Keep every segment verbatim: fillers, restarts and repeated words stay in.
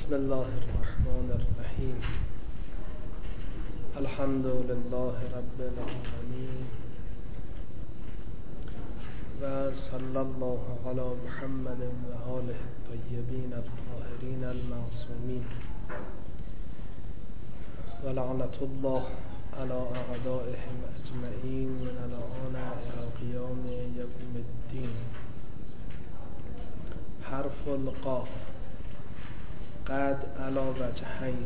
بسم الله الرحمن الرحیم. الحمد لله رب العالمین و صلی الله علی محمد و آله الطیبین الطاهرین المعصومین و لعنت الله علی اعدائهم اجمعین من الآن الی قیام یوم الدین. حرف القاف قد علی وجهین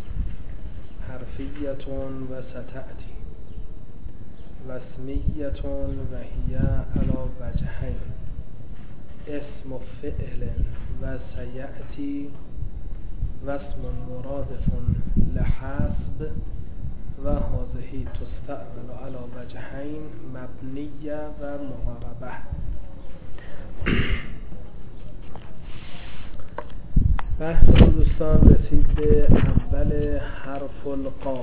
حرفیتون و ستأتی و اسمیتون و هی علی وجهین اسم فعل و سیأتی و اسم مرادفون لحسب و هذه تستعمل علی وجهین مبنیه و معربه. بحث دوستان رسید به اول حرف القاف.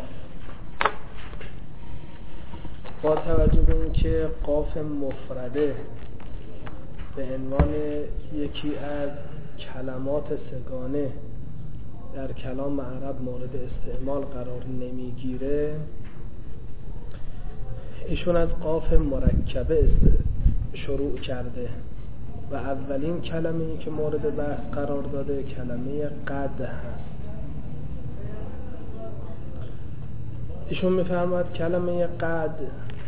با توجه به این که قاف مفرده به عنوان یکی از کلمات سگانه در کلام عرب مورد استعمال قرار نمیگیره، ایشون از قاف مرکبه شروع کرده و اولین کلمه‌ای که مورد بحث قرار داده کلمه قد هست. ایشون می‌فرماید کلمه قد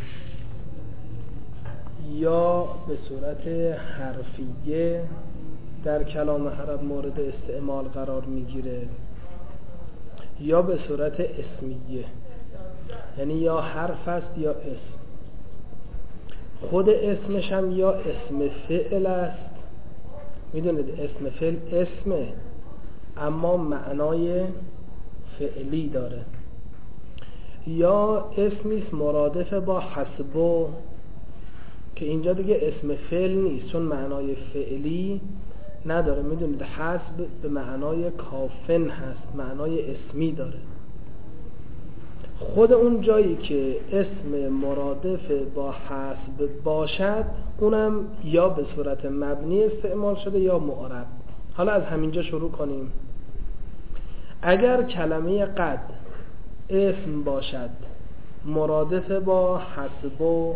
یا به صورت حرفیه در کلام عرب مورد استعمال قرار میگیره یا به صورت اسمیه، یعنی یا حرف است یا اسم. خود اسمش هم یا اسم فعل است، میدونید اسم فعل اسمه اما معنای فعلی داره، یا اسمی است مرادف با حسبو که اینجا دیگه اسم فعل نیست چون معنای فعلی نداره. میدونید حسب به معنای کافن هست، معنای اسمی داره. خود اون جایی که اسم مرادف با حسب باشد اونم یا به صورت مبنی استعمال شده یا معرب. حالا از همینجا شروع کنیم. اگر کلمه قد اسم باشد مرادف با حسب و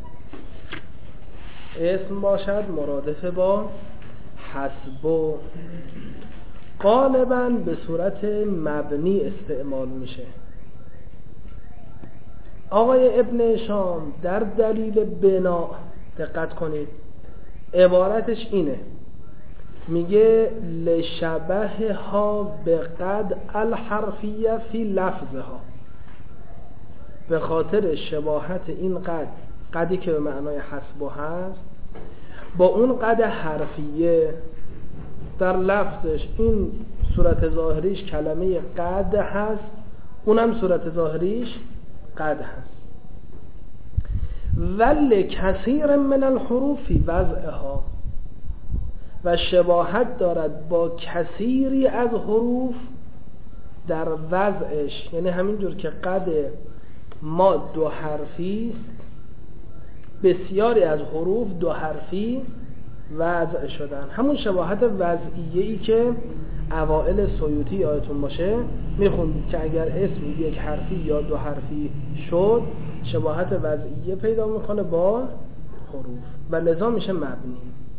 اسم باشد مرادف با حسب و غالباً به صورت مبنی استعمال میشه. آقای ابن هشام در دلیل بنا دقت کنید، عبارتش اینه، میگه لشبه ها به قد الحرفیه فی لفظها، به خاطر شباهت این قد، قدی که به معنای حسب هست، با اون قد حرفیه در لفظش. این صورت ظاهریش کلمه قد هست، اونم صورت ظاهریش قد هست. ولی کثیر من الحروف وضعها، و شباهت دارد با کثیری از حروف در وضعش، یعنی همینجور که قد ما دو حرفی است، بسیاری از حروف دو حرفی وضع شدن. همون شباهت وضعیه‌ای که اوائل سیوطی یادتون باشه میخوندید که اگر اسم یک حرفی یا دو حرفی شد شباهت وضعیه پیدا میکنه با حروف و لذا میشه مبنی.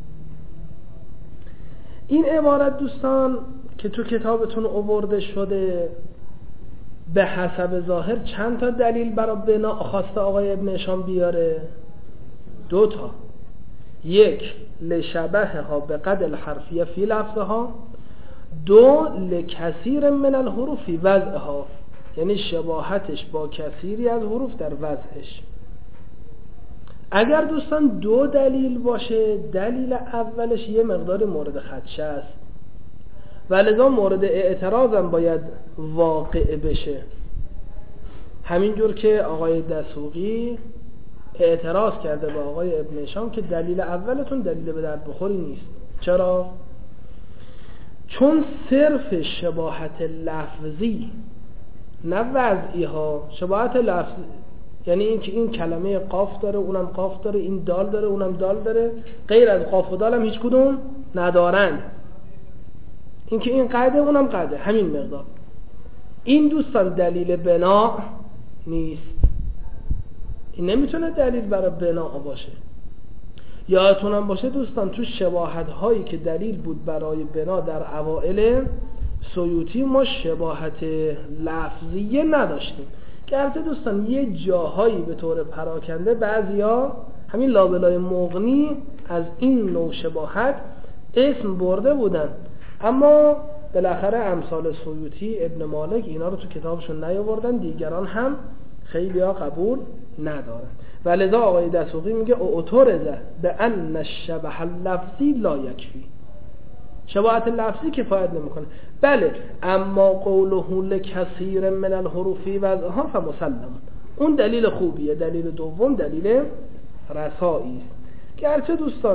این عبارت دوستان که تو کتابتون آورده شده به حسب ظاهر چند تا دلیل برای بنا خواسته آقای ابن هشام بیاره؟ دو تا. یک، لشبه ها به قد الحرفیه فی لفظها. دو، لکثیر من الحروف فی وضعها، یعنی شباهتش با کثیری از حروف در وضعش. اگر دوستان دو دلیل باشه، دلیل اولش یه مقدار مورد خدشه است و لذا مورد اعتراض هم باید واقع بشه، همینجور که آقای دسوقی اعتراض کرده با آقای ابن هشام که دلیل اولتون دلیل به درد بخوری نیست. چرا؟ چون صرف شباهت لفظی نه وضعی ها، شباهت لفظی یعنی این که این کلمه قاف داره اونم قاف داره، این دال داره اونم دال داره، غیر از قاف و دال هم هیچ کدوم ندارن. اینکه این قده اونم قده، همین مقدار. این دوستان دلیل بنا نیست، این نمیتونه دلیل برای بنا باشه. یادتونم باشه دوستان تو شباهت هایی که دلیل بود برای بنا در اوائل سیوطی ما شباهت لفظیه نداشتیم. گرچه دوستان یه جاهایی به طور پراکنده بعضیا همین لابلای مغنی از این نوع شباهت اسم برده بودن، اما بالاخره امثال سیوطی، ابن مالک اینا رو تو کتابشون نیاوردن، دیگران هم خیلی ها قبول ندارن. ولذا آقای دسوقی میگه اعترضه به ان الشبه اللفظی لا یکفی، شباهت لفظی کفایت نمیکنه. بله اما قوله لکثیر من الحروف وضعها فمسلم، اون دلیل خوبیه. دلیل دوم دلیل رسایی است. گرچه دوستان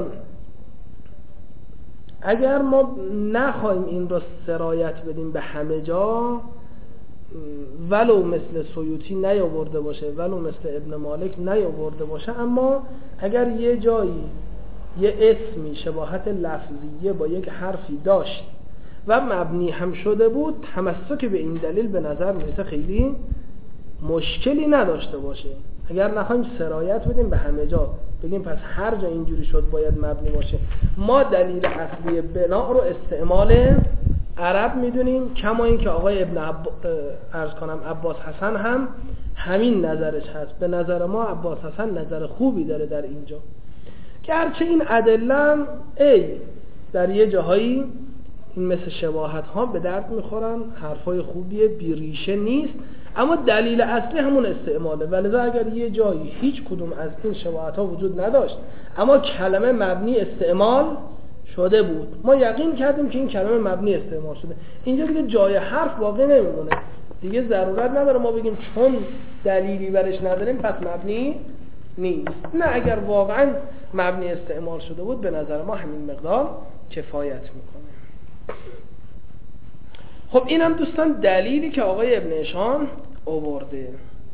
اگر ما نخواهیم این را سرایت بدیم به همه جا، ولو مثل سیوطی نیاورده باشه، ولو مثل ابن مالک نیاورده باشه، اما اگر یه جایی یه اسمی شباهت لفظیه با یک حرفی داشت و مبنی هم شده بود، تمسک به این دلیل به نظر میرسه خیلی مشکلی نداشته باشه. اگر نخواهیم سرایت بدیم به همه جا، بگیم پس هر جا اینجوری شد باید مبنی باشه، ما دلیل اصلی بنا رو استعمال عرب میدونیم، کما این که آقای ابن عب... ارز کنم عباس حسن هم همین نظرش هست. به نظر ما عباس حسن نظر خوبی داره در اینجا، گرچه این ادله ای در یه جاهایی این مثل شباهت ها به درد میخورن، حرفای خوبیه، بیریشه نیست، اما دلیل اصلی همون استعماله. ولذا اگر یه جایی هیچ کدوم از این شباهت ها وجود نداشت اما کلمه مبنی استعمال شده بود، ما یقین کردیم که این کلمه مبنی استعمال شده، اینجا دیگه جای حرف باقی نمیمونه، دیگه ضرورت نداره ما بگیم چون دلیلی برش نداریم پس مبنی نیست. نه، اگر واقعا مبنی استعمال شده بود به نظر ما همین مقدار کفایت میکنه. خب اینم دوستان دلیلی که آقای ابن هشام آورده.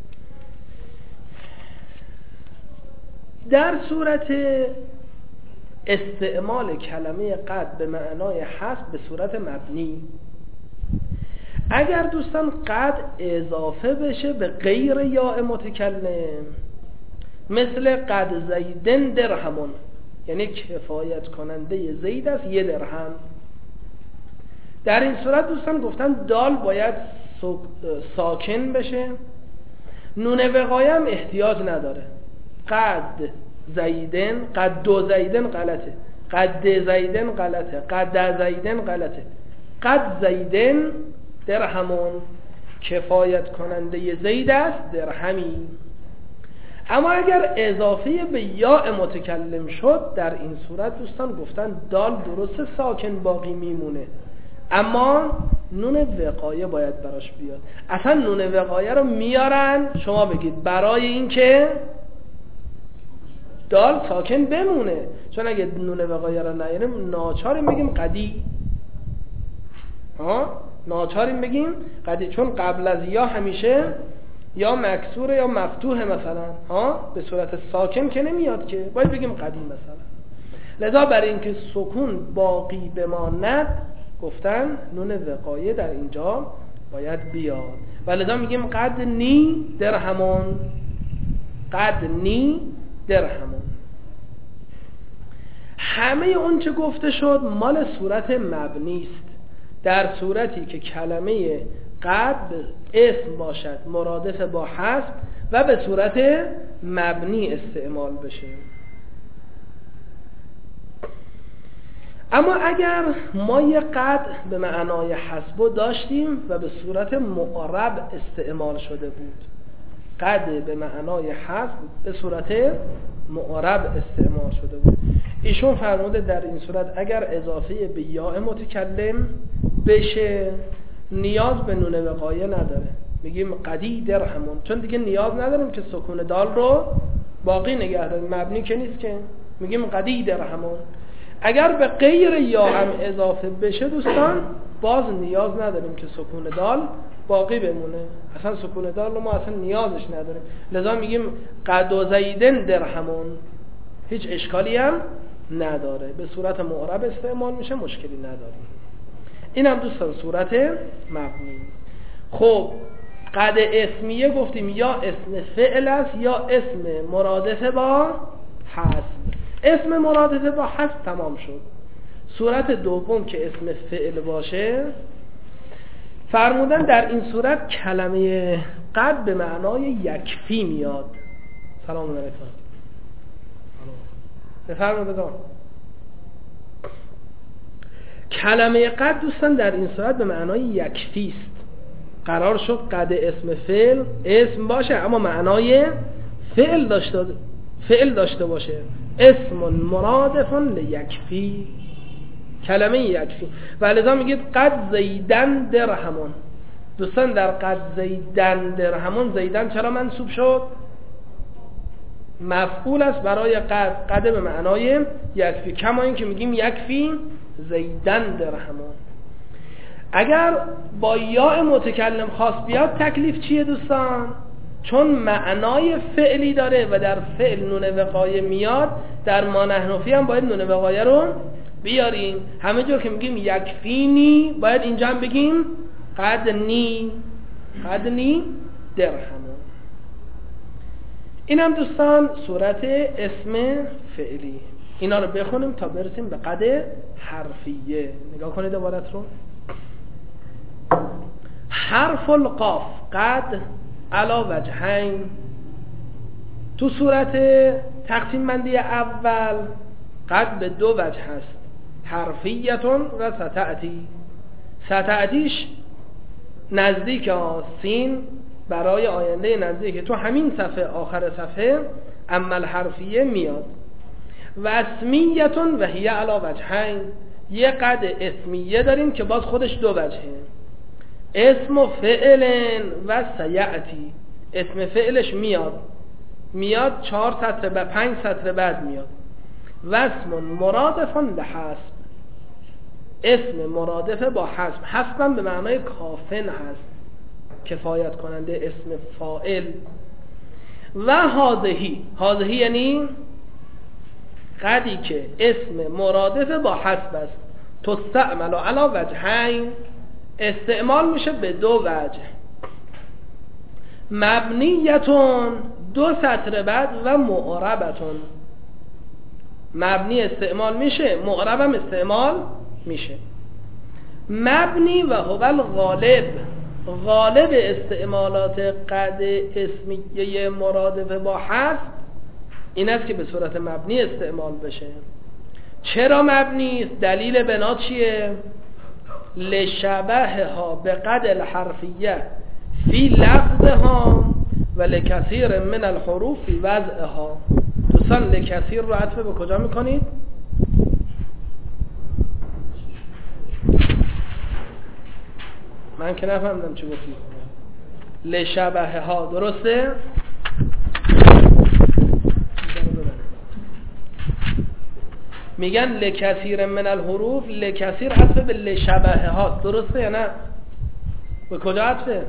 در صورت استعمال کلمه قد به معنای حسب به صورت مبنی، اگر دوستان قد اضافه بشه به غیر یاء متکلم، مثل قد زیدن درهمون، یعنی کفایت کننده زید است یه درهم، در این صورت دوستان گفتن دال باید ساکن بشه، نون وقایه هم احتیاج نداره. قد زیدن، قد دو زیدن غلطه، قد زیدن غلطه، قد زیدن غلطه، قد زیدن درهمون، کفایت کننده زید است درهمی. اما اگر اضافه به یاء متکلم شد، در این صورت دوستان گفتن دال درست ساکن باقی میمونه، اما نون وقایه باید براش بیاد. اصلا نون وقایه رو میارن، شما بگید برای این که دال ساکن بمونه، چون اگه نون وقایه رو نیاریم ناچاریم بگیم قدی، ها ناچاریم بگیم قدی، چون قبل از یا همیشه یا مکسوره یا مفتوحه مثلا، ها به صورت ساکن که نمیاد که، باید بگیم قدی مثلا. لذا برای اینکه سکون باقی بماند گفتن نون وقایه در اینجا باید بیاد، ولذا میگیم قد نی درهمون، قد نی درهمون. همه اون چه گفته شد مال صورت مبنی است. در صورتی که کلمه قد اسم باشد مرادف با حسب و به صورت مبنی استعمال بشه. اما اگر ما یه قد به معنای حسب داشتیم و به صورت معرب استعمال شده بود، قد به معنای حسب به صورت معرب استعمال شده بود، ایشون فرموده در این صورت اگر اضافه به یاء متکلم بشه نیاز به نون وقایه نداره، میگیم قدی درهمون، چون دیگه نیاز نداریم که سکون دال رو باقی نگه داریم، مبنی که نیست که، میگیم قدی درهمون. اگر به غیر یا هم اضافه بشه دوستان باز نیاز نداریم که سکون دال باقی بمونه، اصلا سکون دال رو ما اصلا نیازش نداریم، لذا میگیم قد و زیدن درهمون، هیچ اشکالی هم نداره، به صورت معرب استعمال میشه، مشکلی نداره. اینم دوستان صورت مبنی. خب قد اسمیه گفتیم یا اسم فعل است یا اسم مرادف با حذف. اسم مرادف با حذف تمام شد. صورت دوم که اسم فعل باشه، فرمودن در این صورت کلمه قد به معنای یکفی میاد. سلام علیکم. بفرمایید. کلمه قد دوستان در این صورت به معنای یکفی است. قرار شد قد اسم فعل اسم باشه اما معنای فعل داشته فعل داشته باشه. اسم مرادف لیکفی، کلمه یکفی. و لذا میگید قد زیدن درهمون. دوستان در قد زیدن درهمون زیدن چرا منصوب شد؟ مفعول است برای قد. قد به معنای یکفی، کما این که میگیم یکفی زیدن درهمون. اگر با یا متکلم خاص بیاد تکلیف چیه دوستان؟ چون معنای فعلی داره و در فعل نون وقایه میاد، در ما نحنفی هم باید نون وقایه رو بیاریم. همه جور که میگیم یکفینی باید اینجا هم بگیم قدنی قدنی درهمون. این هم دوستان صورت اسم فعلی. اینا رو بخونیم تا برسیم به قد حرفیه. نگاه کنید عبارت رو. حرف القاف قد علا وجهین. تو صورت تقسیم بندی اول قد به دو وجه هست، حرفیتون و ستعتی. ستعتیش نزدیک سین برای آینده نزدیک، تو همین صفحه آخر صفحه عمل حرفیه میاد. و اسمیتون و هی علا وجهین. یه قد اسمیه داریم که باز خودش دو وجهه، اسم و فعل و سیعتی. اسم فعلش میاد میاد چهار سطر به پنج سطر بعد میاد. و اسم مرادفان لحسب. اسم مرادفه با حسب. حسبم به معنای کافن هست، کفایت کننده، اسم فاعل. و هازهی. هازهی یعنی قدی که اسم مرادفه با حسب است. تستعمل علی وجهین. استعمال میشه به دو وجه. مبنیتون دو سطر بعد و معربتون. مبنی استعمال میشه، معرب هم استعمال میشه. مبنی و هو الغالب. غالب استعمالات قد اسمیه مرادفه با حذف این است که به صورت مبنی استعمال بشه. چرا مبنی است؟ دلیل بنا چیه؟ لشبه ها به قد الحرفیه فی لفظها و لکثیر من الحروف فی وضعها. دوستان لکثیر رو عطف به کجا میکنید؟ من که نفهمدم چی گفتید. لشبه ها درسته؟ میگن لکثیر من الحروف، لکثیر عطف به لشبه هاست، درسته یا نه؟ به کجا عطفه؟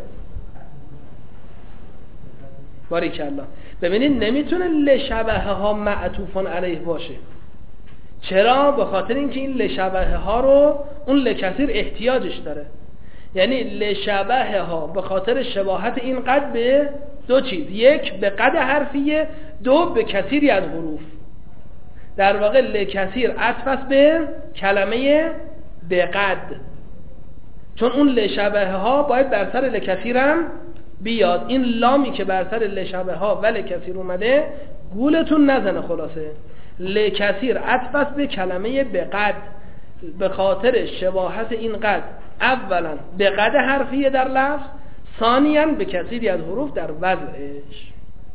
باریکالله. ببینید نمیتونه لشبه ها معطوفان علیه باشه. چرا؟ به خاطر اینکه این لشبه ها رو اون لکثیر احتیاجش داره. یعنی لشبه ها به خاطر شباهت این قد به دو چیز، یک به قد حرفیه، دو به کثیری از حروف. در واقع لکثیر عطف است به کلمه به قد، چون اون لشبه ها باید بر سر لکثیر هم بیاد. این لامی که بر سر لشبه ها و لکثیر اومده گولتون نزنه. خلاصه لکثیر عطف است به کلمه به قد به خاطر شباهت این قد، اولا به قد حرفیه در لفظ، ثانیاً به کثیری از حروف در وضعش.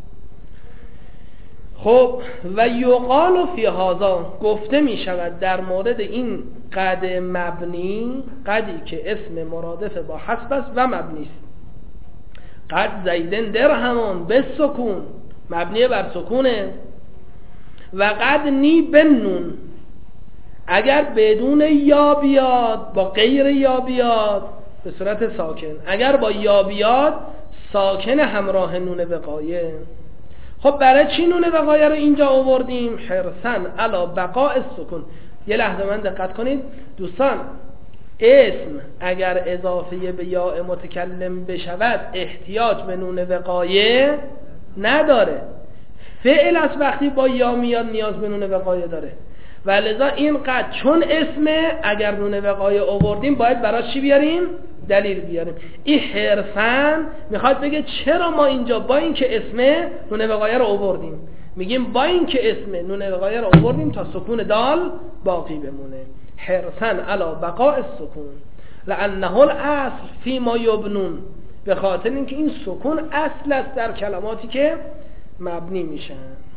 خب و یقال فی هذا، گفته می شود در مورد این قد مبنی، قدی که اسم مرادف با حسب است و مبنی است. قد زیدن درهمون به سکون، مبنی بر سکونه. و قد نی بنون، اگر بدون یا بیاد، با غیر یا بیاد به صورت ساکن، اگر با یا بیاد ساکن همراه نون وقایه. خب برای چی نون وقایه رو اینجا آوردیم؟ حرصن علی بقاء السکون. یه لحظه من دقت کنید دوستان، اسم اگر اضافه به یا متکلم بشود احتیاج به نون وقایه نداره. فعل از وقتی با یا میاد نیاز به نون وقایه داره و لذا این قد چون اسمه اگر نون وقایه آوردیم باید براش چی بیاریم؟ دلیل بیاریم. این حرفاً میخواد بگه چرا ما اینجا با این که اسمه نون وقایه رو آوردیم. میگیم با این که اسمه نون وقایه رو آوردیم تا سکون دال باقی بمونه. حرصاً علی بقاء السکون لانه الاصل فی ما یبنون، به خاطر اینکه این سکون اصل است در کلماتی که مبنی میشن.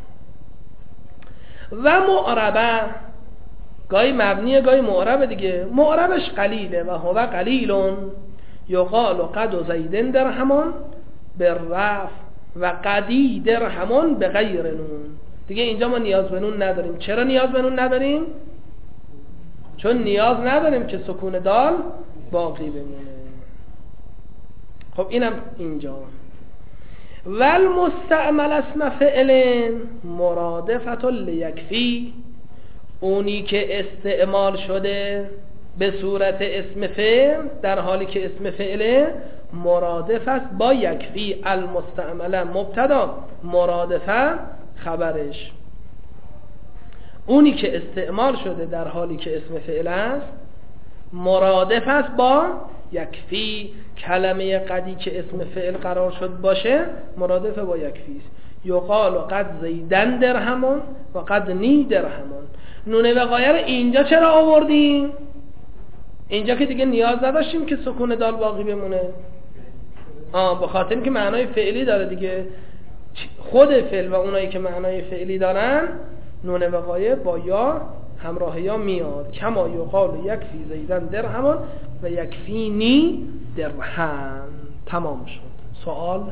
و معربه گاهی مبنیه گاهی معربه دیگه. معربش قلیله و هو قلیلون یقال قد و زیدن درهمان بالرفع و قدی درهمان به غیر نون. دیگه اینجا ما نیاز به نون نداریم. چرا نیاز به نون نداریم؟ چون نیاز نداریم که سکون دال باقی بمونه. خب اینم اینجا. والمستعمل اسم فعل مرادفة لیکفی، اونی که استعمال شده به صورت اسم فعل در حالی که اسم فعل مرادف است با یکفی. المستعمل مبتدا، مرادفه خبرش. اونی که استعمال شده در حالی که اسم فعل است مرادف است با یکفی. کلمه قدی که اسم فعل قرار شد باشه مرادف با یکفی است. یقال قد زیدن درهمان و قد نی درهمان. نون وقایه رو اینجا چرا آوردیم؟ اینجا که دیگه نیاز نداشتیم که سکون دال باقی بمونه. آه به خاطر اینکه معنای فعلی داره دیگه. خود فعل و اونایی که معنای فعلی دارن نون وقایه با یا همراه یا میاد. کما یقال یکفی زیدن درهمان و یکفی نی درهم. تمام شد. سوال؟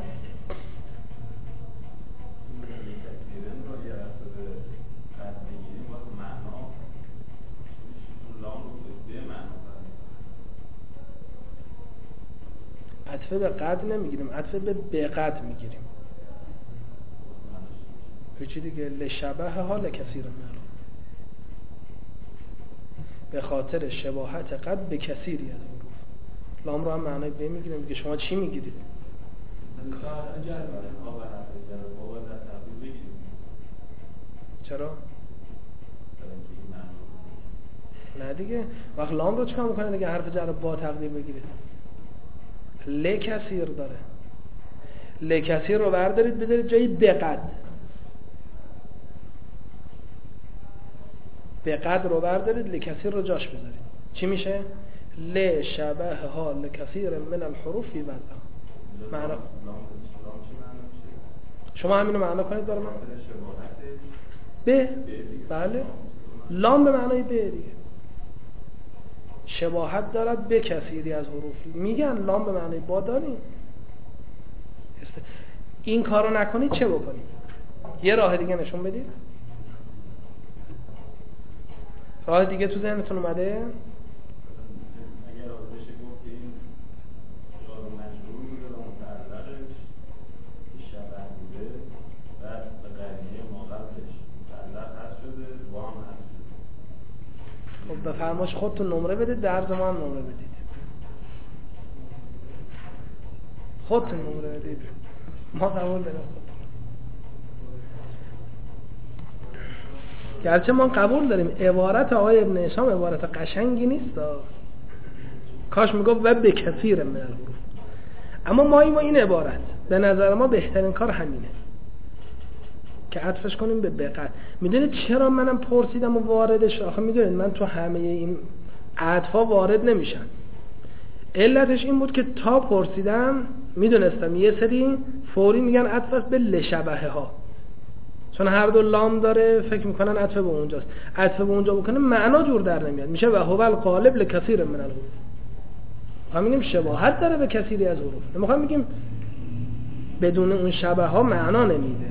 عطفه به قد نمیگیریم، عطفه به بقد میگیریم. چی دیگه؟ لشبه ها لکثیر معلوم، به خاطر شباهت قد به کثیری از حروف. لام رو هم معنای به میگیریم. میگه شما چی میگیرید؟ چرا؟ نه دیگه وقت لام رو چکار میکنه دیگه؟ حرف جر با تقدیر بگیرید. ل کثیر داره. ل کثیر رو بردارید بذارید جایی بقد. بقد رو بردارید ل کثیر رو جاش بذارید. چی میشه؟ ل شبه ها لکثیر من الحروف فی وضع. معنا شما همینو معنا کنید برای من. به بله لام به معنای به دیگه. شباهت دارد به کثیری از حروف. میگن لام به معنی با داریم. این کارو نکنید چه بکنید؟ یه راه دیگه نشون بدید. راه دیگه تو ذهنتون اومده؟ خب بفرماش خودتون نمره بدید، درز ما هم نمره بدید. خودتون نمره بدید، ما قبول داریم. گرچه ما قبول داریم عبارت آقای ابن هشام عبارت قشنگی نیست، کاش میگفت و به کثیر من الحروف، اما ما این, ما این عبارت به نظر ما بهترین کار همینه که عطفش کنیم به بقد. میدونید چرا منم پرسیدم و واردش؟ آخه میدونید من تو همه این عطفا وارد نمیشن. علتش این بود که تا پرسیدم میدونستم یه سری فوری میگن عطف است به لشبه ها، چون هر دو لام داره فکر میکنن عطف به اونجاست. عطف به اونجا بکنه معنا جور در نمیاد، میشه و هو الغالب لکثیر من الحروف. ما میگیم شباهت داره به کثیری از حروف، نمیخوام میگیم بدون اون شبه ها معنا نمیده.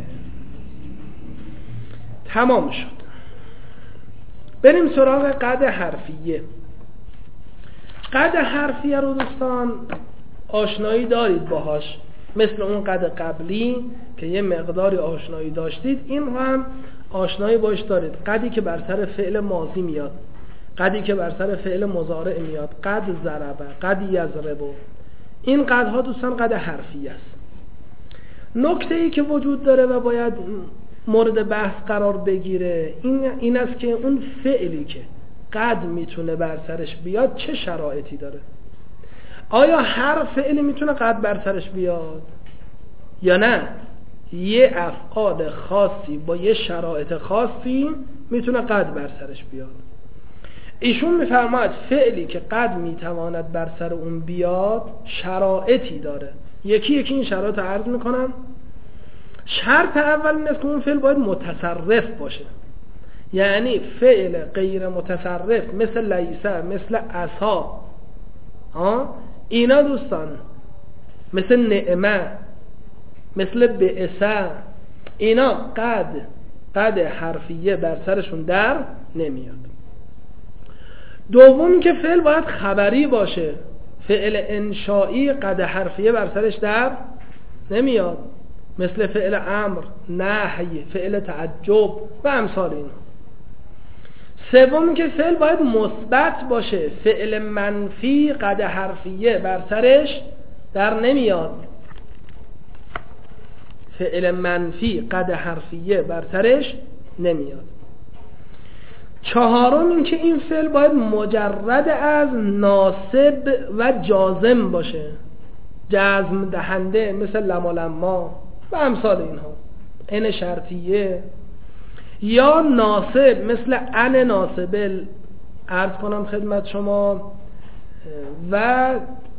تمام شد. بریم سراغ قد حرفیه. قد حرفیه رو دوستان آشنایی دارید باهاش، مثل اون قد قبلی که یه مقداری آشنایی داشتید، این هم آشنایی باش دارید. قدی که بر سر فعل ماضی میاد، قدی که بر سر فعل مضارع میاد، قد ضربه، قد یضربه، این قدها دوستان قد حرفی است. نکته ای که وجود داره و باید مورد بحث قرار بگیره این این است که اون فعلی که قد میتونه بر سرش بیاد چه شرایطی داره. آیا هر فعلی میتونه قد بر سرش بیاد یا نه؟ یه افعال خاصی با یه شرایط خاصی میتونه قد بر سرش بیاد. ایشون میفرماید فعلی که قد میتواند بر سر اون بیاد شرایطی داره. یکی یکی این شرایط رو عرض میکنم. شرط اول این است که اون فعل باید متصرف باشه، یعنی فعل غیر متصرف مثل لیسه، مثل عصا، اینا دوستان، مثل نعمه، مثل بعثه، اینا قد قد حرفیه بر سرشون در نمیاد. دوم که فعل باید خبری باشه، فعل انشائی قد حرفیه بر سرش در نمیاد، مثل فعل امر، نهی، فعل تعجب و امثال اینا. سوم که فعل باید مثبت باشه، فعل منفی قد حرفیه بر سرش در نمیاد، فعل منفی قد حرفیه بر سرش نمیاد. چهارم این که این فعل باید مجرد از ناصب و جازم باشه، جزم دهنده مثل لما لما و امثال اینها، ان شرطیه، یا ناصب مثل ان ناصبل عرض کنم خدمت شما، و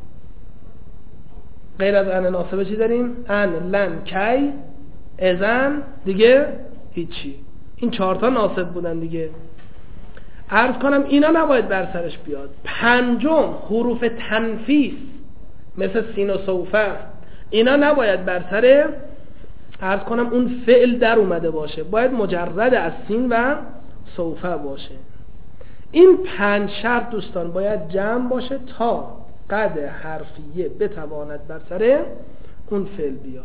غیر از ان ناصبه چی داریم؟ ان، لن، کی، اذن، دیگه هیچی. این چهارتا ناصب بودن دیگه. عرض کنم اینا نباید بر سرش بیاد. پنجم حروف تنفیس مثل سین و سوفه، اینا نباید بر سر عرض کنم اون فعل در اومده باشه، باید مجرد از سین و سوفه باشه. این پنج شرط دوستان باید جمع باشه تا قد حرفیه بتواند بر سر اون فعل بیاد.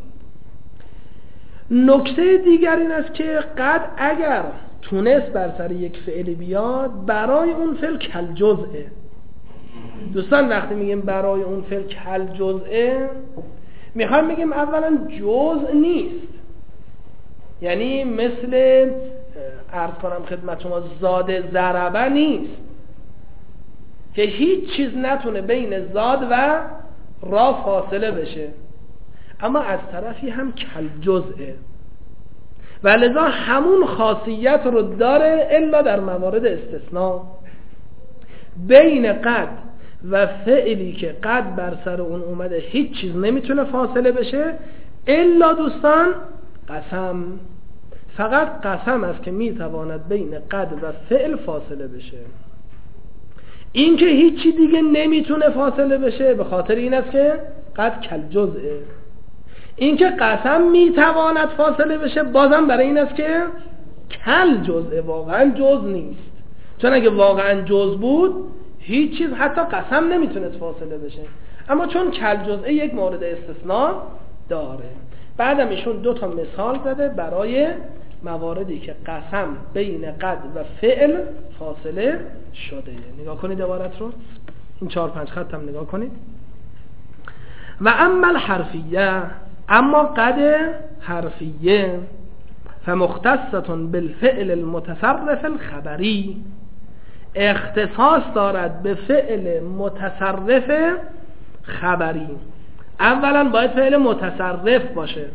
نکته دیگر این است که قد اگر تونست بر سر یک فعل بیاد برای اون فعل کل جزئه. دوستان وقتی میگیم برای اون فعل کل جزئه، میخوایم بگیم اولا جزء نیست، یعنی مثل عرض کنم خدمت شما زاد ضربه نیست که هیچ چیز نتونه بین زاد و را فاصله بشه، اما از طرفی هم کل جزئه و لذا همون خاصیت رو داره الا در موارد استثناء. بین قد و فعلی که قد بر سر اون اومده هیچ چیز نمیتونه فاصله بشه الا دوستان قسم. فقط قسم است که میتواند بین قد و فعل فاصله بشه. این که هیچی دیگه نمیتونه فاصله بشه به خاطر این است که قد کل جزئه. این که قسم میتواند فاصله بشه بازم برای این است که کل جزئه، واقعا جز نیست. چون اگه واقعا جز بود هیچ چیز حتی قسم نمیتونست فاصله بشه، اما چون کل جزئه یک مورد استثناء داره. بعدم ایشون دو تا مثال زده برای مواردی که قسم بین قد و فعل فاصله شده. نگاه کنید عبارت رو، این چهار پنج خط هم نگاه کنید. و اما الحرفیه، اما قد حرفیه فمختصة بالفعل المتصرف الخبری، اختصاص دارد به فعل متصرف خبری. اولا باید فعل متصرف باشه،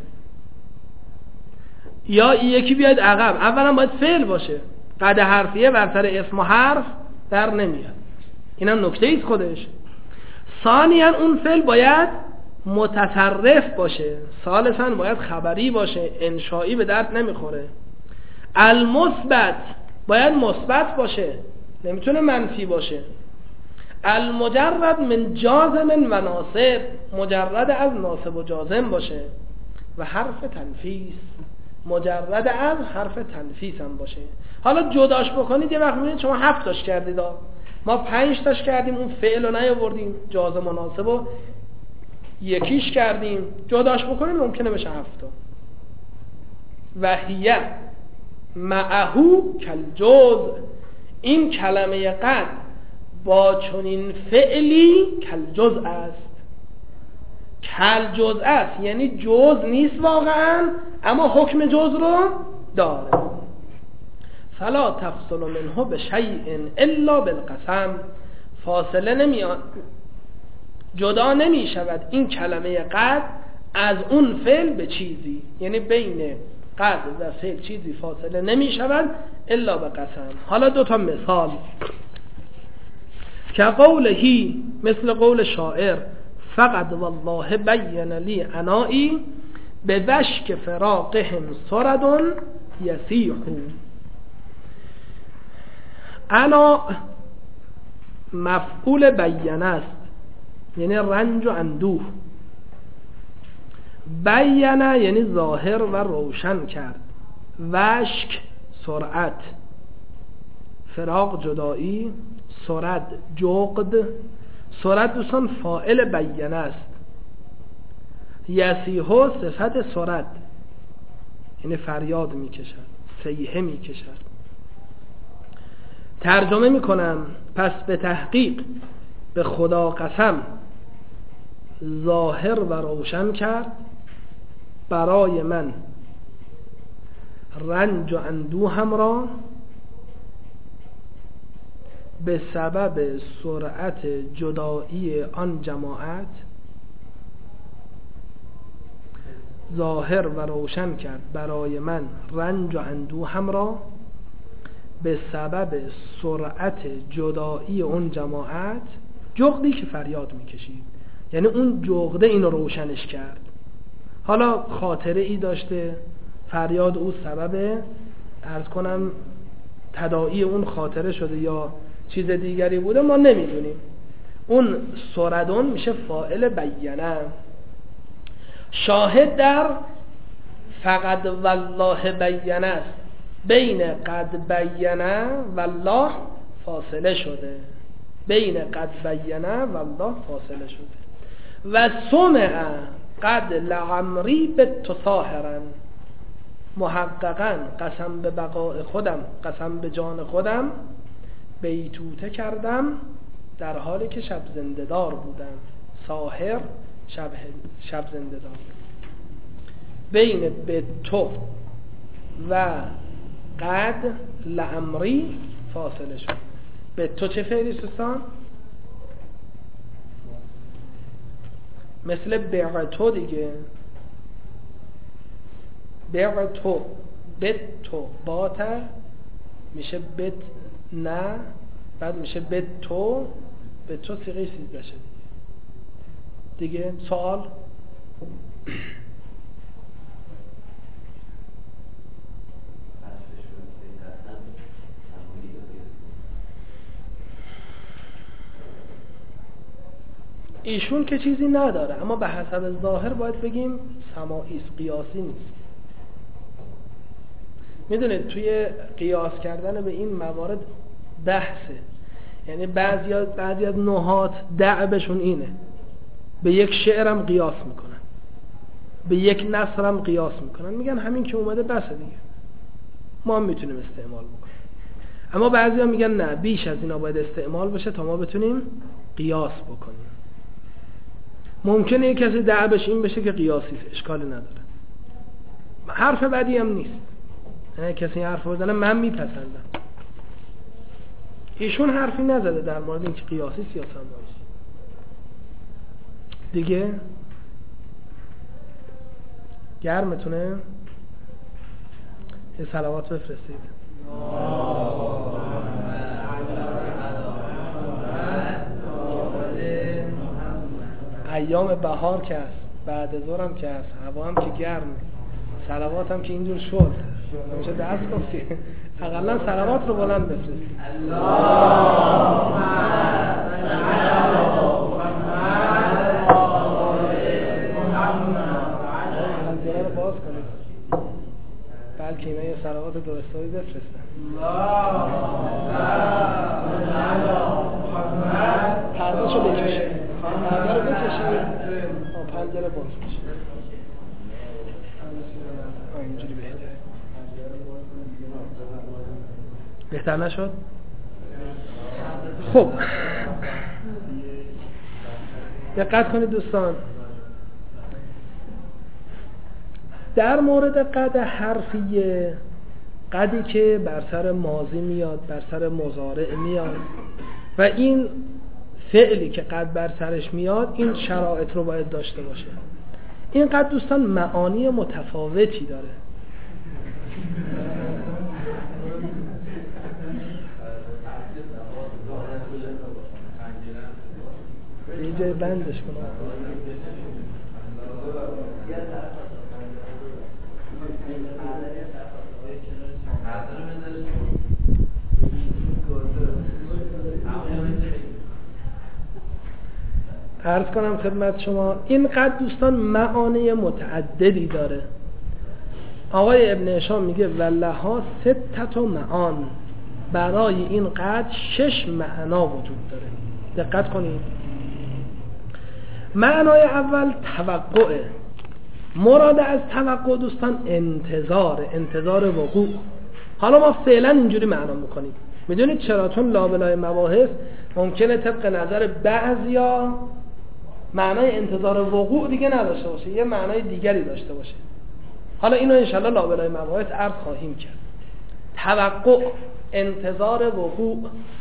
یا یکی بیاد عقب. اولا باید فعل باشه، قد حرفیه بر سر اسم و حرف در نمیاد، اینم نکته ایست خودش. ثانیا اون فعل باید متصرف باشه، ثالثا باید خبری باشه، انشایی به درد نمیخوره. المثبت باید مثبت باشه، نمیتونه منفی باشه. المجرد من جازم و ناصب، مجرد از ناصب و جازم باشه. و حرف تنفیس، مجرد از حرف تنفیس هم باشه. حالا جداش بکنید یه وقت میبینید شما هفت تاش کردید، ما پنج تاش کردیم، اون فعل رو نیاوردیم، جازم و ناصب و یکیش کردیم، جداش بکنید ممکنه بشه هفت تا. و هیه معهو کل جز، این کلمه قد با چنین فعلی کل جزء است. کل جزء است یعنی جزء نیست واقعا، اما حکم جزء رو داره. فلا تفصل منه بشیء الا بالقسم، فاصله نمیاد، جدا نمی شود این کلمه قد از اون فعل به چیزی، یعنی بین قد و فعل چیزی فاصله نمی شود الا به قسم. حالا دو تا مثال که قولهی، مثل قول شاعر فقط والله بین لی عنائی به وشک فراقهم سردن یسیح. عنا مفعول بیان است، یعنی رنج و اندوه. بیانه یعنی ظاهر و روشن کرد. وشک سرعت، فراق جدایی، سرد جغد. سرد دوستان فاعل بیانه است. یسیحو صفت سرد، یعنی فریاد می کشد، سیحه می کشد. ترجمه می کنم: پس به تحقیق به خدا قسم ظاهر و روشن کرد برای من رنج و اندوهم را به سبب سرعت جدایی آن جماعت. ظاهر و روشن کرد برای من رنج و اندوهم را به سبب سرعت جدایی اون جماعت. جغدی که فریاد میکشید، یعنی اون جغده اینو روشنش کرد. حالا خاطره ای داشته، فریاد او سبب عرض کنم تداعی اون خاطره شده یا چیز دیگری بوده، ما نمیدونیم. اون سردون میشه فاعل بیانه. شاهد در فقط والله بیانه است، بین قد بیانه والله فاصله شده، بین قد بیانه والله فاصله شده. و سمع قد لعمری بتطاهرن، محققا قسم به بقاء خودم، قسم به جان خودم، بیتوته کردم در حالی که شب زنده دار بودم. ساحر شب, شب زنده دار. بین بتو و قد لعمری فاصله شد. بتو چه فعلی سستان؟ مثل بعتو دیگه. بعتو، بتو، باته میشه بت نه، بعد میشه بتو، بتو سیغه سیزده شد دیگه. سوال؟ ایشون که چیزی نداره، اما به حسب ظاهر باید بگیم سماعی است، قیاسی نیست. میدونید توی قیاس کردن به این موارد بحثه، یعنی بعضی از بعضی از نحات دعبشون اینه، به یک شعرم قیاس میکنن، به یک نثرم قیاس میکنن، میگن همین که اومده بسه دیگه، ما هم میتونیم استعمال بکنیم. اما بعضی ها میگن نه، بیش از اینا باید استعمال بشه تا ما بتونیم قیاس بکنیم. ممکنه یک کسی دعبش این بشه که قیاسی اشکالی نداره، حرف بدی هم نیست، یعنی کسی حرف بزنه من میپسندم. ایشون حرفی نزده در مورد اینکه قیاسی سیاست هم باشه دیگه. گرمتونه؟ یه صلوات بفرستید. ایام بهار که هست، بعد ظهر هم که هست، هوا هم که گرم، صلوات هم که اینجور شد، میشه دست گفتی اقلا صلوات رو بلند بفرستید. اللهم صل علی محمد. پنجره رو باز کنید بلکه اینا یه صلوات درستایی بفرستن. اللهم صل علی محمد. پرده شو بکشید، پرده رو بکشید، پنجره باز بشه. اینجوری بهتره. بهتر نشد؟ خب دقت کنید دوستان، در مورد قد حرفیه، قدی که بر سر ماضی میاد، بر سر مضارع میاد و این فعلی که قد بر سرش میاد این شرایط رو باید داشته باشه. این قد دوستان معانی متفاوتی داره. یه جای بندش کنم. عرض کنم خدمت شما این قد دوستان معانی متعددی داره. آقای ابن هشام میگه ولها ستت معان، برای این قد شش معنا وجود داره. دقت کنید. معنای اول توقعه. مراد از توقع دوستان انتظار، انتظار وقوع. حالا ما فعلا اینجوری معنا میکنیم. میدونید چرا؟ چون لابلای مباحث ممکنه طبق نظر بعضیا معنای انتظار وقوع دیگه نداشته باشه، یه معنای دیگری داشته باشه. حالا اینو انشالله لابلای مباحث عرض خواهیم کرد. توقع، انتظار وقوع.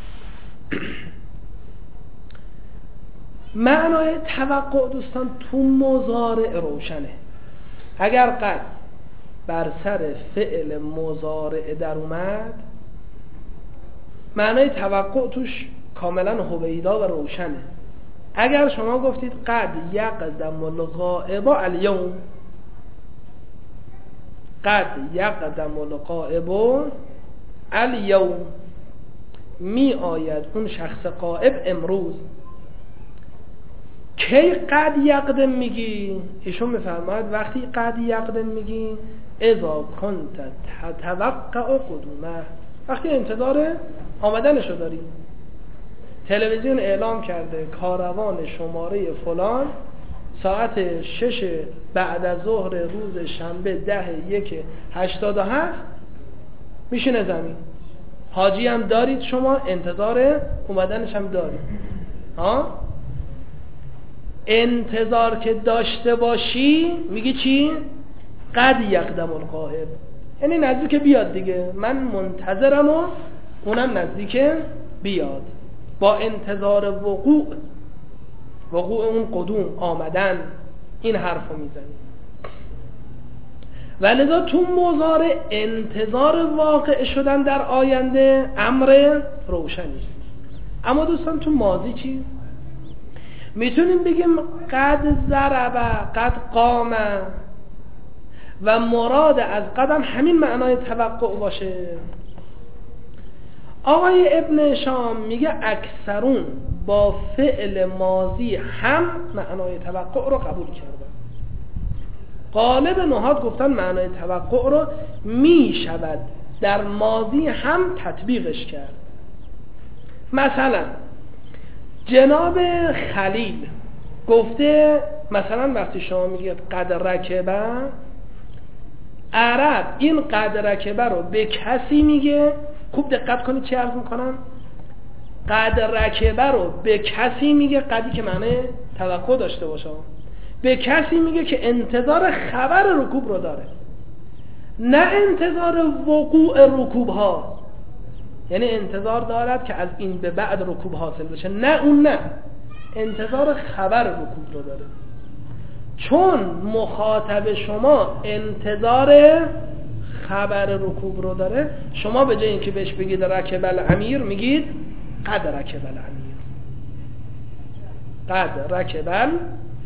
معنای توقع دوستان تو مضارع روشنه. اگر قد بر سر فعل مضارع در اومد، معنای توقع توش کاملا هویدا و روشنه. اگر شما گفتید قد یقدم الغائب الیوم، قد یقدم الغائب الیوم، می آید اون شخص غائب امروز. کی قد یقدم میگی؟ ایشون میفرماید وقتی قد یقدم میگی اذا کنت تتوقع قدومه، وقتی انتظار آمدنشو داری. تلویزیون اعلام کرده کاروان شماره فلان ساعت شش بعد از ظهر روز شنبه ده یک هشتاد و هفت میشینه زمین. حاجی هم دارید شما، انتظار اومدنش هم دارید. ها؟ انتظار که داشته باشی میگی چی؟ قد یقدم الغائب، یعنی نزدیک بیاد دیگه، من منتظرم و اونم نزدیک بیاد. با انتظار وقوع، وقوع اون قدوم، آمدن، این حرفو میزنی. ولذا تو مضارع انتظار واقع شدن در آینده امر روشنی. اما دوستان تو ماضی چی؟ میتونیم بگیم قد ضرب، قد قام و مراد از قدم همین معنای توقع باشه. آقای ابن هشام میگه اکثرون با فعل ماضی هم معنای توقع رو قبول کردن. غالب نحات گفتن معنای توقع رو میشود در ماضی هم تطبیقش کرد. مثلا جناب خلیل گفته، مثلا وقتی شما میگید قد رکبه، عرب این قد رکبه رو به کسی میگه، خوب دقت کنید چی عرض میکنم، قد رکبه رو به کسی میگه، قدی که معنی توقع داشته باشه، به کسی میگه که انتظار خبر رکوب رو داره، نه انتظار وقوع رکوب ها، یعنی انتظار دارد که از این به بعد رکوب حاصل بشه، نه اون، نه انتظار خبر رکوب رو داره. چون مخاطب شما انتظار خبر رکوب رو داره، شما به جای اینکه بهش بگید رکب الامیر میگید قد رکب الامیر، قد رکب الامیر.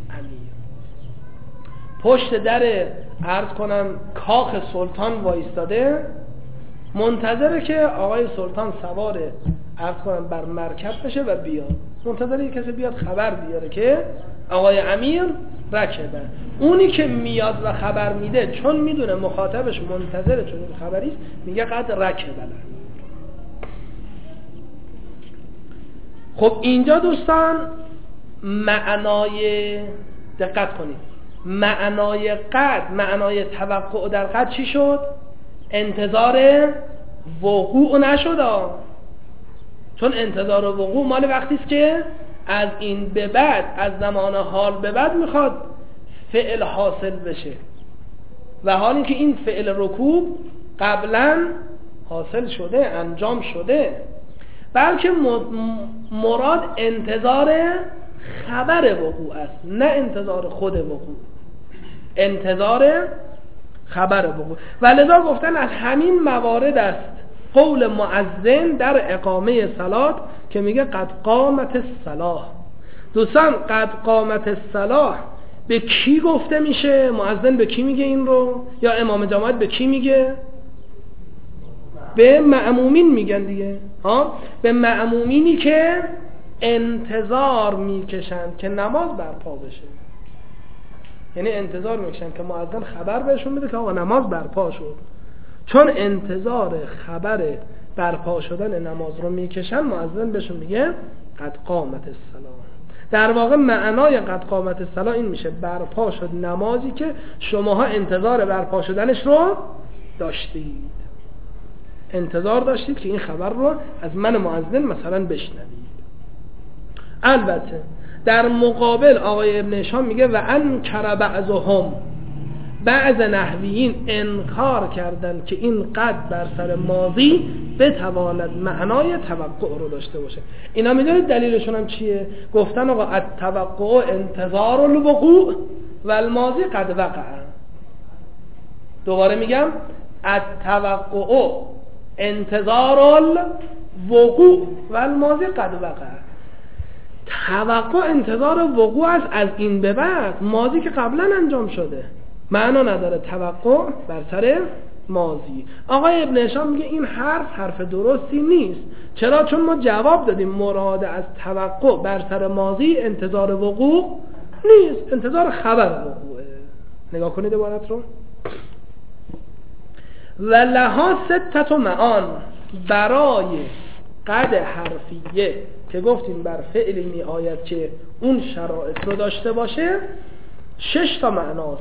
پشت در عرض کنم کاخ سلطان وایستاده، منتظره که آقای سلطان سوار عرض کنم بر مرکب بشه و بیاد، منتظره کسی بیاد خبر بیاره که آقای امیر رکبه. اونی که میاد و خبر میده چون میدونه مخاطبش منتظره چون این خبریست، میگه قد رکبه. خب اینجا دوستان معنای، دقت کنید، معنای قد، معنای توقع در قد چی شد؟ انتظار وقوع نشد. چون انتظار وقوع مال وقتی است که از این به بعد، از زمان حال به بعد میخواد فعل حاصل بشه، و حالی که این فعل رکوب قبلا حاصل شده، انجام شده، بلکه مراد انتظار خبر وقوع است، نه انتظار خود وقوع، انتظار خبر وقوع. و لذا گفتن از همین موارد است قول مؤذن در اقامه صلات که میگه قد قامت الصلاة. دوستان قد قامت الصلاة به کی گفته میشه؟ مؤذن به کی میگه این رو؟ یا امام جماعت به کی میگه؟ به مأمومین میگن دیگه، ها، به مأمومینی که انتظار میکشن که نماز برپا بشه. یعنی انتظار میکشن که مؤذن خبر بهشون بده که آقا نماز برپا شد. چون انتظار خبر برپا شدن نماز رو میکشن، مؤذن بهشون میگه قد قامت الصلاة. در واقع معنای قد قامت الصلاة این میشه برپا شد نمازی که شماها انتظار برپا شدنش رو داشتید، انتظار داشتید که این خبر رو از من مؤذن مثلا بشنوید. البته در مقابل آقای ابن هشام میگه و انکر بعضهم، بعض نحویین انکار کردن که این قد بر سر ماضی بتواند معنای توقع رو داشته باشه. اینا میدونید دلیلشون هم چیه؟ گفتن آقا التوقع انتظار الوقوع و الماضی قد وقع. دوباره میگم التوقع انتظار الوقوع و الماضی قد وقع. توقع انتظار وقوع است از این به بعد، ماضی که قبلا انجام شده، معنا نداره توقع بر سر ماضی. آقای ابن هشام میگه این حرف حرف درستی نیست. چرا؟ چون ما جواب دادیم مراد از توقع بر سر ماضی انتظار وقوع نیست، انتظار خبر وقوعه. نگاه کنید عبارت رو. و لها ستت معان، برای قد حرفیه که گفتیم بر فعلی می آید که اون شرایط رو داشته باشه، شش تا معناست.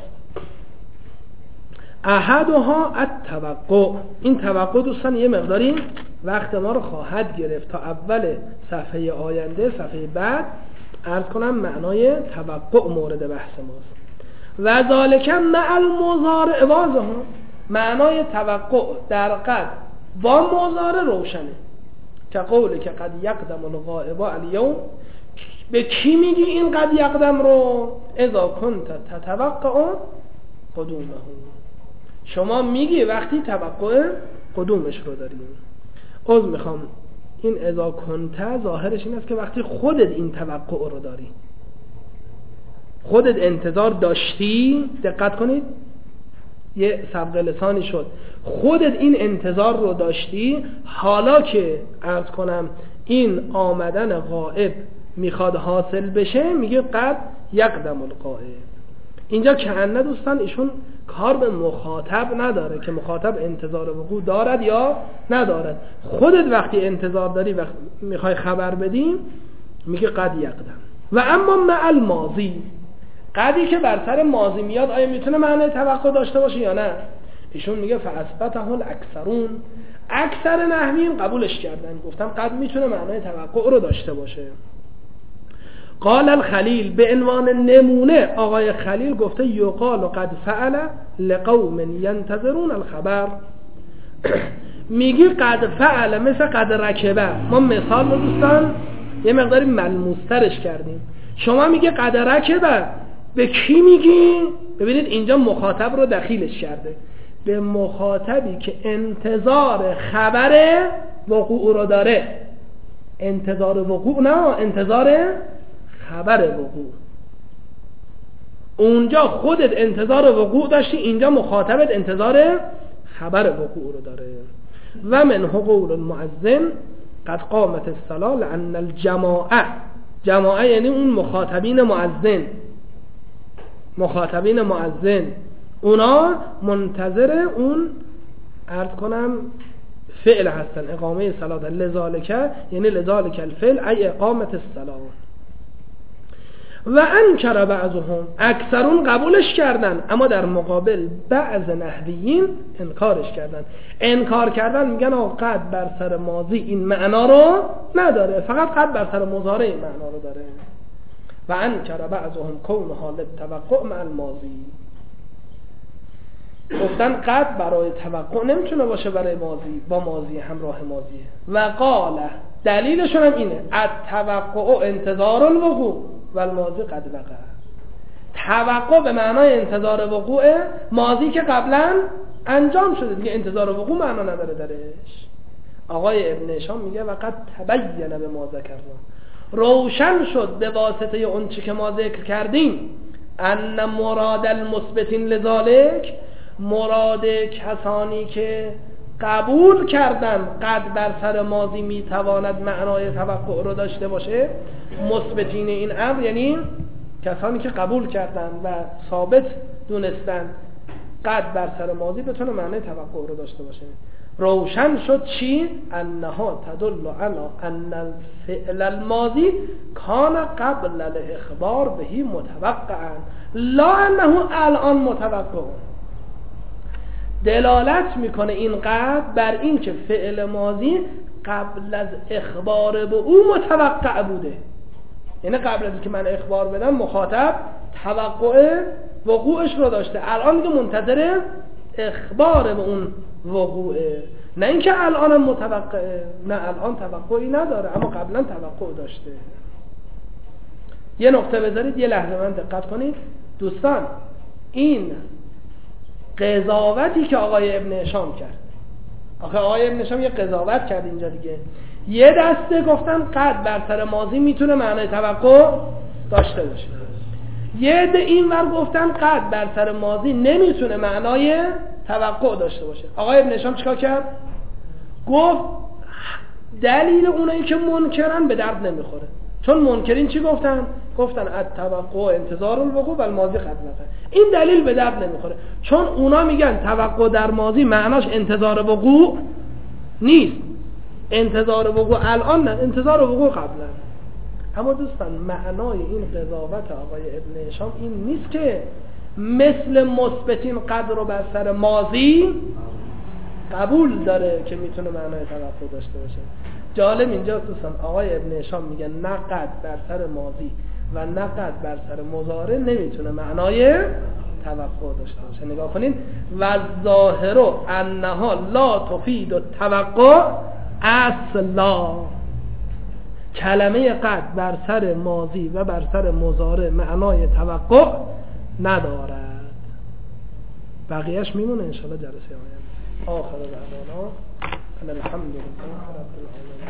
احدها التوقع. این توقع دوستان یه مقداری وقت ما رو خواهد گرفت تا اول صفحه آینده، صفحه بعد عرض کنم معنای توقع مورد بحث ماست. و ذالک مع المضارع واضح، معنای توقع در قد با مضارع روشنه. که قوله که قد یقدم الغائب الیوم، به کی میگی این قد یقدم رو؟ اذا کنت تتوقع قدومه، شما میگی وقتی توقع قدومش رو داریم. عذر میخوام، این اذا کنت ظاهرش این است که وقتی خودت این توقع رو داری، خودت انتظار داشتی، دقت کنید یه سبق لسانی شد، خودت این انتظار رو داشتی، حالا که عرض کنم این آمدن غائب میخواد حاصل بشه، میگه قد یقدم الغائب. اینجا که انه دوستان ایشون کار به مخاطب نداره که مخاطب انتظار وقوع دارد یا ندارد. خودت وقتی انتظار داری و میخوای خبر بدیم میگه قد یقدم. و اما مع الماضی، قدی که بر سر ماضی میاد آیا میتونه معنی توقع داشته باشه یا نه؟ ایشون میگه فاثبته الاکثرون، اکثر نحویین قبولش کردن، گفتم قد میتونه معنی توقع رو داشته باشه. قال الخلیل، به عنوان نمونه آقای خلیل گفته یقال قد فعل لقوم ینتظرون الخبر. میگی قد فعل مثل قد رکبه. ما مثال رو دوستان یه مقداری ملموسترش کردیم. شما میگی قد رکبه، به کی میگی؟ ببینید اینجا مخاطب رو دخیلش کرده، به مخاطبی که انتظار خبر وقوع رو داره. انتظار وقوع نه، انتظار خبر وقوع. اونجا خودت انتظار وقوع داشتی، اینجا مخاطبت انتظار خبر وقوع رو داره. و من قول المؤذن قد قامت الصلاة لأن الجماعه، جماعه یعنی اون مخاطبین مؤذن، مخاطبین مؤذن اونا منتظر اون عرض کنم فعل هستن، اقامه صلاة. لذالک یعنی لذالک الفعل ای اقامت الصلاة. و انکر بعضهم، اکثرون قبولش کردن، اما در مقابل بعض نحویین انکارش کردن. انکار کردن میگن آقا قد بر سر ماضی این معنا رو نداره، فقط قد بر سر مضارع این معنا رو داره. و انکر بعضهم کون حال توقع مع الماضی، گفتن قد برای توقع نمیتونه باشه برای ماضی، با ماضی همراه ماضیه. و قال، دلیلشون هم اینه، التوقع انتظار الوقوع و الماضی قد وقع. توقع به معنای انتظار وقوع، ماضی که قبلا انجام شده دیگه انتظار وقوع معنا نداره درش. آقای ابن هشام میگه وقد تبین به ما ذکرنا، روشن شد به واسطه اون چی که ما ذکر کردیم، ان مراد المثبتین لذالک، مراد کسانی که قبول کردن قد بر سر ماضی میتواند معنای توقع رو داشته باشه، مثبتین این امر یعنی کسانی که قبول کردن و ثابت دونستن قد بر سر ماضی بتونه معنای توقع رو داشته باشه. روشن شد چی؟ انها تدل علی ان الفعل الماضی کان قبل الاخبار بهی متوقعا لا انه الان متوقع. دلالت میکنه این قد بر این که فعل ماضی قبل از اخبار به او متوقع بوده، یعنی قبل از که من اخبار بدم مخاطب توقع وقوعش رو داشته، الان دیگه منتظر اخبار به اون وقوعه، نه اینکه الان متوقعه، نه الان توقعی نداره اما قبلا توقع داشته. یه نقطه بذارید یه لحظه من دقت کنید دوستان، این قضاوتی که آقای ابن هشام کرد، آخه آقای ابن هشام یه قضاوت کرد اینجا دیگه، یه دسته گفتن قد بر سر ماضی میتونه معنای توقع داشته باشه، یه عده این ور گفتن قد بر سر ماضی نمیتونه معنای توقع داشته باشه. آقای ابن هشام چیکار کرد؟ گفت دلیل اونایی که منکرن به درد نمیخوره، چون منکرین چی گفتن؟ گفتن التوقع انتظار الوقوع و الماضی قد وقع. این دلیل به درد نمیخوره، چون اونا میگن توقع در ماضی معناش انتظار وقوع نیست، انتظار وقوع الان نه، انتظار وقوع قبلا. اما دوستان معنای این قضاوت آقای ابن هشام این نیست که مثل مثبتین قدر رو بر سر ماضی قبول داره که میتونه معنای توقع داشته باشه. جالب اینجا دوستان آقای ابن هشام میگه نه قد بر سر ماضی و نه قد بر سر مضارع نمیتونه معنای توقع داشته باشه. نگاه کنین، و ظاهر انها لا تفید التوقع اصلا، کلمه قد بر سر ماضی و بر سر مضارع معنای توقع ندارد. بقیهش میمونه انشاءالله جلسه آینده. آخر دعوانا الحمدلله رب العالمین.